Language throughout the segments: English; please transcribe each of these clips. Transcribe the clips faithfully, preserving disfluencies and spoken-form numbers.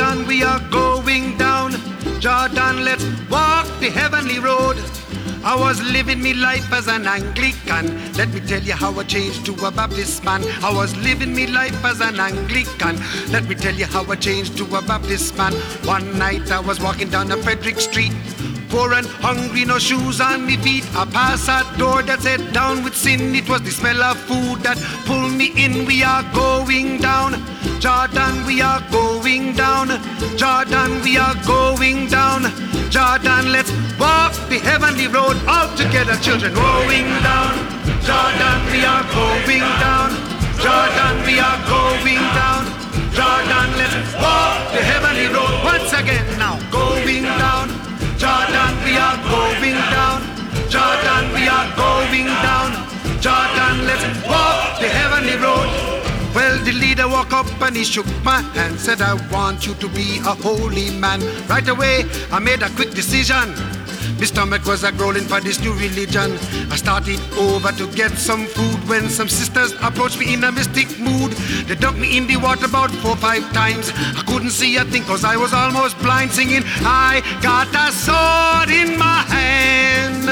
Jordan, we are going down. Jordan, let's walk the heavenly road. I was living me life as an Anglican. Let me tell you how I changed to a Baptist man. I was living me life as an Anglican. Let me tell you how I changed to a Baptist man. One night I was walking down a Frederick Street, poor and hungry, no shoes on me feet. I passed a door that said down with sin. It was the smell of food that pulled me in. We are going down. Jordan, we are going down. Jordan, we are going down. Jordan, let's walk the heavenly road all together, children. Going down. Jordan, we are going down. Jordan, we are going down. Jordan, let's walk the heavenly road once again now. Going down. Jordan, we are going down. Jordan, we are going down. Jordan, let's walk the heavenly road. Well, the leader walked up and he shook my hand, said, I want you to be a holy man. Right away, I made a quick decision. My stomach was a-growling for this new religion. I started over to get some food when some sisters approached me in a mystic mood. They dunked me in the water about four, five times. I couldn't see a thing cause I was almost blind, singing, I got a sword in my hand.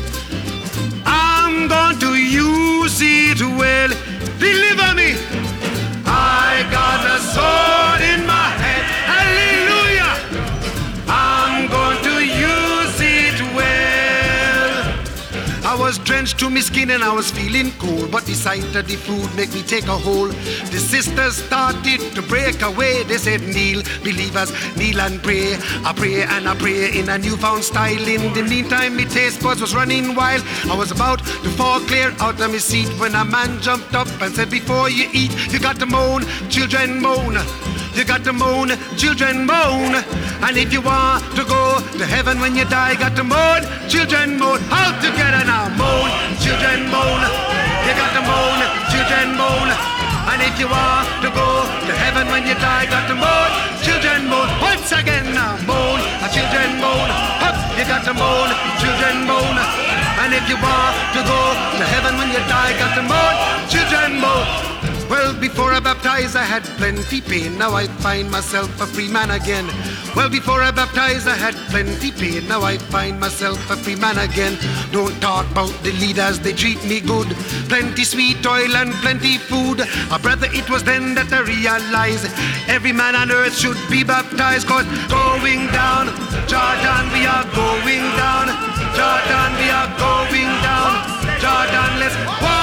I'm going to use it well. Deliver me. I got a sword in my hand. Hallelujah. I'm going to use it well. I was drenched to my skin and I was feeling cold, but the sight of the food made me take a hold. The sisters started to break away. They said, kneel, believers, kneel and pray. I pray and I pray in a newfound style. In the meantime, my taste buds was running wild. I was about to fall clear out of my seat when a man jumped up and said, before you eat, you got to moan, children moan. You got to moan, children moan. And if you want to go to heaven when you die, got to moan, children moan. All together now, moan, children moan. You got to moan, children moan. And if you want to go to heaven when you die, got to moan, children moan. Once again now, moan, children moan. Up, you got to moan, children moan. And if you want to go to heaven when you die, got to moan, children moan. Well, before I baptized, I had plenty pain. Now I find myself a free man again. Well, before I baptized, I had plenty pain. Now I find myself a free man again. Don't talk about the leaders, they treat me good. Plenty sweet oil and plenty food. Ah, brother, it was then that I realized every man on earth should be baptized. Cause going down, Jordan, we are going down. Jordan, we are going down. Jordan, let's walk